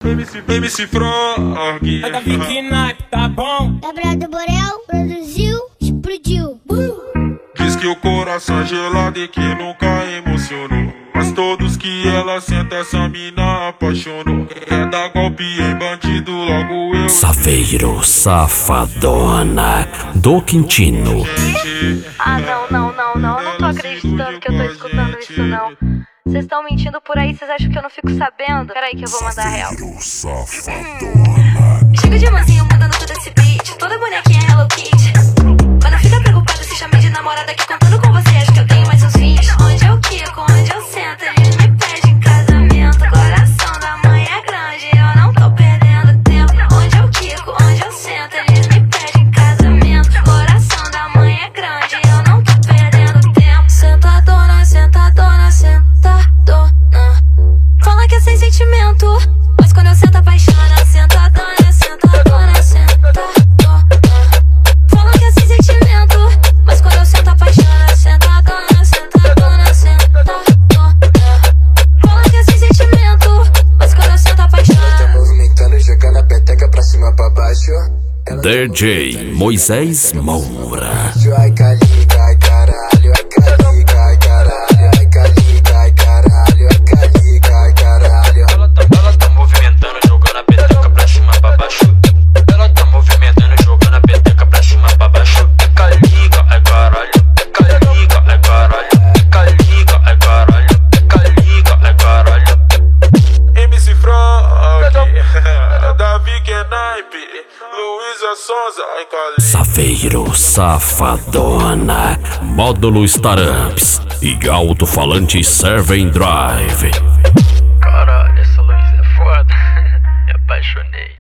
MC Frog. É da Vicky, tá bom? Gabriel do Borel produziu, explodiu. Diz que o coração é gelado e que nunca emocionou, mas todos que ela senta essa mina apaixonou. É dar golpe em bandido, logo eu. Saveiro, safadona do Quintino. Ah, não tô acreditando que eu tô escutando isso, não. Vocês estão mentindo por aí, vocês acham que eu não fico sabendo? Peraí que eu vou mandar real. Chega de mansinho mandando todo esse beat, toda bonequinha Hello Kitty. Mas não fica preocupado se chamei de namorada aqui contando com você. Acho que eu tenho mais uns 20. Onde eu quico, onde eu sento, eles me pedem casamento. Coração da mãe é grande, eu não tô perdendo tempo. Onde eu quico, onde eu sento, eles me pedem casamento. Coração da mãe é grande, eu não tô perdendo tempo. Sentadona, sentadona, sentadona. Fala que é sem sentimento, mas quando eu sento apaixona. Sentadona, sentadona, sentadona. Fala que é sem sentimento, mas quando eu sento apaixona. Sentadona, sentadona, sentadona. Fala que é sem sentimento, mas quando eu sento apaixona. Ela tá movimentando, jogando a peteca pra cima, pra baixo. DJ Moisés Moura. Ai, caliga, ai, caralho, ai, caliga, ai, caralho, ai, caliga, ai, caralho, ai, caliga, ai, caralho. Ela tá movimentando, jogando a peteca pra cima, pra baixo. Ela tá movimentando, jogando a peteca pra cima, pra baixo. É caliga, ai, caralho, é caliga, ai, caralho, é caliga, ai, caralho, é caliga, ai, caralho. MC Frog. Davi Kenaipe. Luísa Sonza. Ai, Cali. Saveiro, safadona. Módulo Staramps e alto-falante Serve Drive.